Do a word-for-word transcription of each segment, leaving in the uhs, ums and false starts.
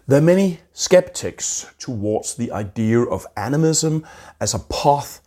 There are many skeptics towards the idea of animism as a path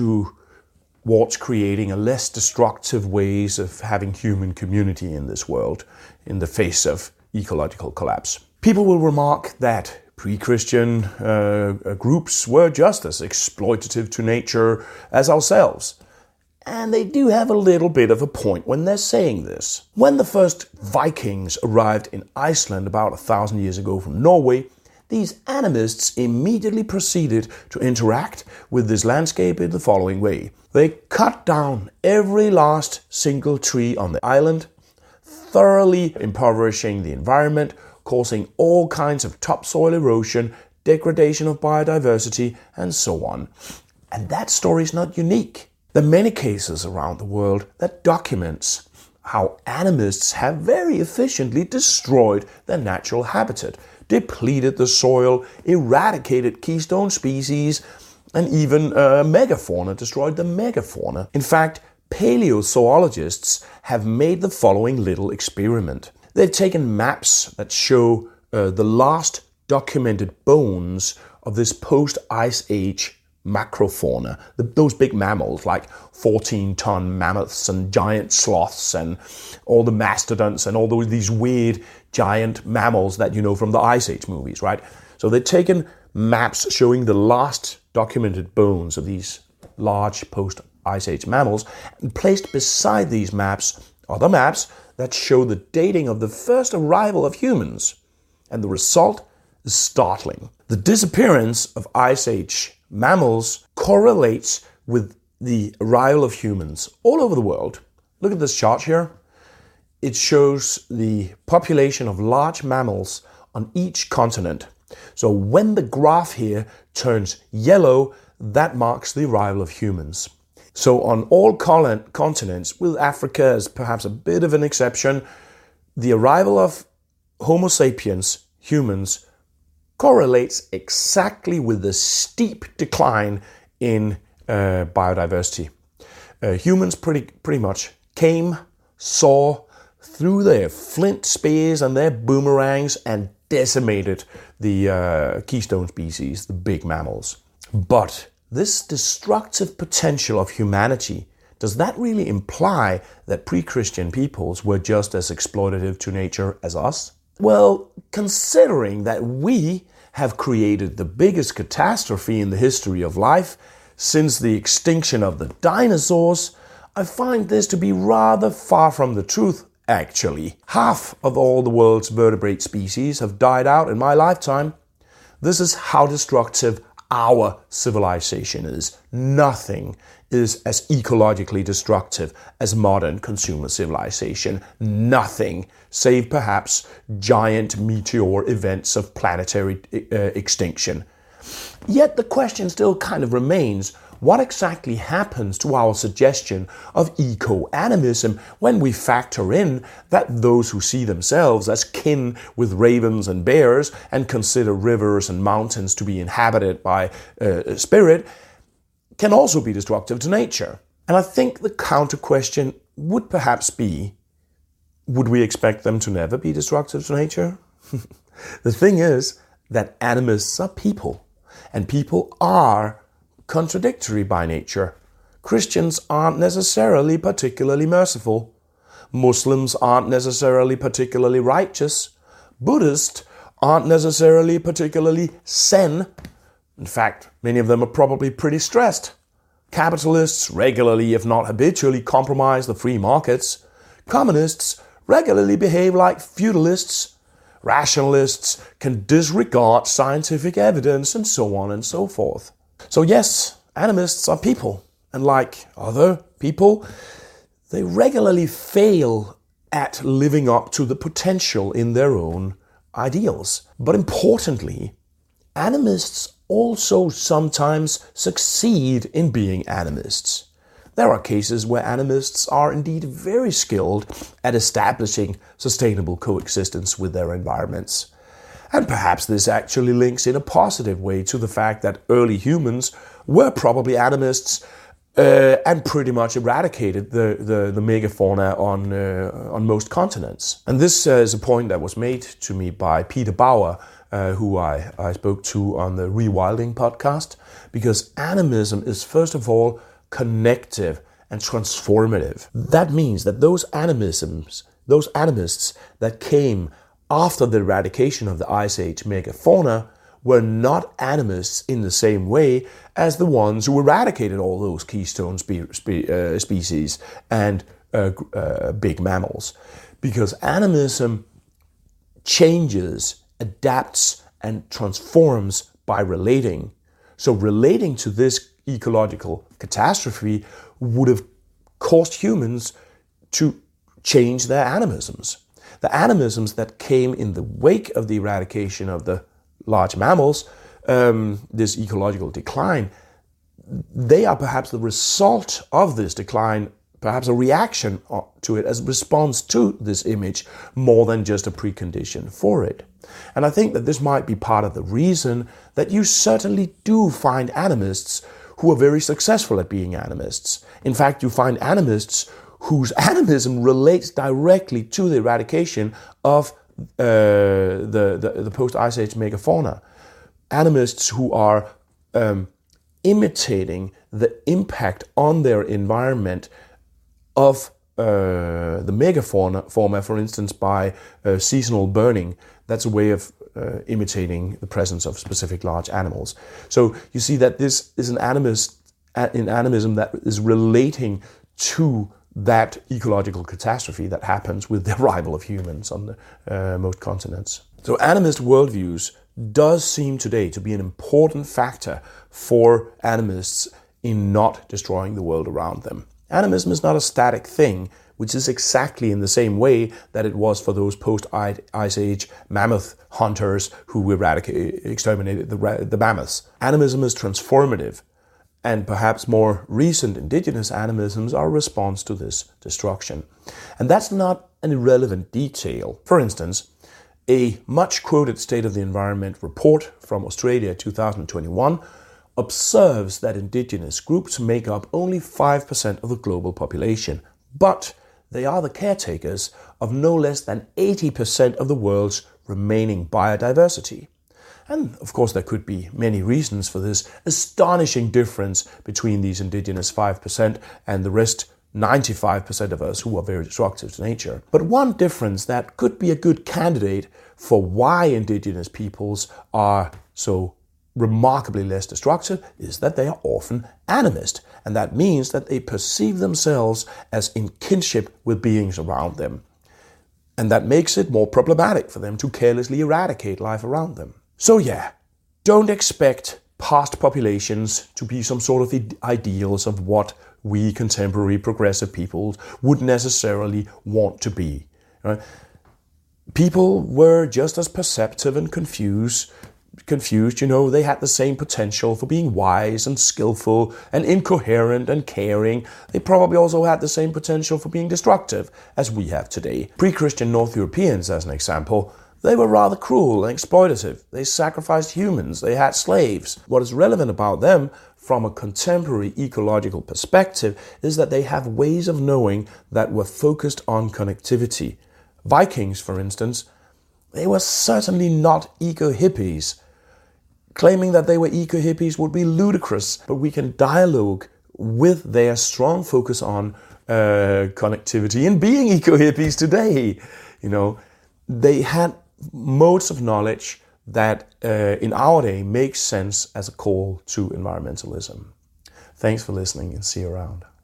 towards creating a less destructive ways of having human community in this world in the face of ecological collapse. People will remark that pre-Christian uh, groups were just as exploitative to nature as ourselves. And they do have a little bit of a point when they're saying this. When the first Vikings arrived in Iceland about a thousand years ago from Norway, these animists immediately proceeded to interact with this landscape in the following way. They cut down every last single tree on the island, thoroughly impoverishing the environment, causing all kinds of topsoil erosion, degradation of biodiversity, and so on. And that story is not unique. There are many cases around the world that documents how animists have very efficiently destroyed their natural habitat, depleted the soil, eradicated keystone species, and even uh, megafauna, destroyed the megafauna. In fact, paleozoologists have made the following little experiment. They've taken maps that show uh, the last documented bones of this post-Ice Age macrofauna, the, those big mammals like fourteen-ton mammoths and giant sloths and all the mastodons and all those, these weird giant mammals that you know from the Ice Age movies, right? So they've taken maps showing the last documented bones of these large post-Ice Age mammals and placed beside these maps other maps that show the dating of the first arrival of humans. And the result is startling. The disappearance of Ice Age mammals correlates with the arrival of humans all over the world. Look at this chart here. It shows the population of large mammals on each continent. So when the graph here turns yellow, that marks the arrival of humans. So on all continents, with Africa as perhaps a bit of an exception, the arrival of Homo sapiens, humans, correlates exactly with the steep decline in uh, biodiversity. Uh, humans pretty, pretty much came, saw, threw their flint spears and their boomerangs and decimated the uh, keystone species, the big mammals. But this destructive potential of humanity, does that really imply that pre-Christian peoples were just as exploitative to nature as us? Well, considering that we have created the biggest catastrophe in the history of life since the extinction of the dinosaurs, I find this to be rather far from the truth, actually. Half of all the world's vertebrate species have died out in my lifetime. This is how destructive our civilization is. Nothing is as ecologically destructive as modern consumer civilization. Nothing, save perhaps giant meteor events of planetary uh, extinction. Yet the question still kind of remains, what exactly happens to our suggestion of eco-animism when we factor in that those who see themselves as kin with ravens and bears and consider rivers and mountains to be inhabited by uh, spirit can also be destructive to nature? And I think the counter question would perhaps be, would we expect them to never be destructive to nature? The thing is that animists are people, and people are contradictory by nature. Christians aren't necessarily particularly merciful. Muslims aren't necessarily particularly righteous. Buddhists aren't necessarily particularly zen. In fact, many of them are probably pretty stressed. Capitalists regularly, if not habitually, compromise the free markets. Communists regularly behave like feudalists. Rationalists can disregard scientific evidence, and so on and so forth. So yes, animists are people, and like other people, they regularly fail at living up to the potential in their own ideals. But importantly, animists also sometimes succeed in being animists. There are cases where animists are indeed very skilled at establishing sustainable coexistence with their environments. And perhaps this actually links in a positive way to the fact that early humans were probably animists uh, and pretty much eradicated the, the, the megafauna on, uh, on most continents. And this uh, is a point that was made to me by Peter Bauer, uh, who I, I spoke to on the Rewilding podcast, because animism is first of all connective and transformative. That means that those animisms, those animists that came after the eradication of the Ice Age megafauna were not animists in the same way as the ones who eradicated all those keystone spe- spe- uh, species and uh, uh, big mammals. Because animism changes, adapts, and transforms by relating. So relating to this ecological catastrophe would have caused humans to change their animisms. The animisms that came in the wake of the eradication of the large mammals, um, this ecological decline, they are perhaps the result of this decline, perhaps a reaction to it as a response to this image more than just a precondition for it. And I think that this might be part of the reason that you certainly do find animists who are very successful at being animists. In fact, you find animists whose animism relates directly to the eradication of uh, the, the, the post-Ice Age megafauna. Animists who are um, imitating the impact on their environment of uh, the megafauna, fauna, for instance, by uh, seasonal burning. That's a way of uh, imitating the presence of specific large animals. So you see that this is an animist, an animism that is relating to that ecological catastrophe that happens with the arrival of humans on the, uh, most continents. So animist worldviews does seem today to be an important factor for animists in not destroying the world around them. Animism is not a static thing, which is exactly in the same way that it was for those post-Ice Age mammoth hunters who eradicated, exterminated the, the mammoths. Animism is transformative, and perhaps more recent indigenous animisms are a response to this destruction. And that's not an irrelevant detail. For instance, a much-quoted State of the Environment report from Australia two thousand twenty-one observes that indigenous groups make up only five percent of the global population, but they are the caretakers of no less than eighty percent of the world's remaining biodiversity. And of course there could be many reasons for this astonishing difference between these indigenous five percent and the rest ninety-five percent of us who are very destructive to nature. But one difference that could be a good candidate for why indigenous peoples are so remarkably less destructive is that they are often animist, and that means that they perceive themselves as in kinship with beings around them. And that makes it more problematic for them to carelessly eradicate life around them. So yeah, don't expect past populations to be some sort of ideals of what we contemporary progressive peoples would necessarily want to be. Right? People were just as perceptive and confused confused, you know, they had the same potential for being wise and skillful and incoherent and caring. They probably also had the same potential for being destructive as we have today. Pre-Christian North Europeans, as an example, they were rather cruel and exploitative. They sacrificed humans, they had slaves. What is relevant about them from a contemporary ecological perspective is that they have ways of knowing that were focused on connectivity. Vikings, for instance, they were certainly not eco-hippies. Claiming that they were eco-hippies would be ludicrous, but we can dialogue with their strong focus on uh, connectivity and being eco-hippies today. You know, they had modes of knowledge that uh, in our day makes sense as a call to environmentalism. Thanks for listening and see you around.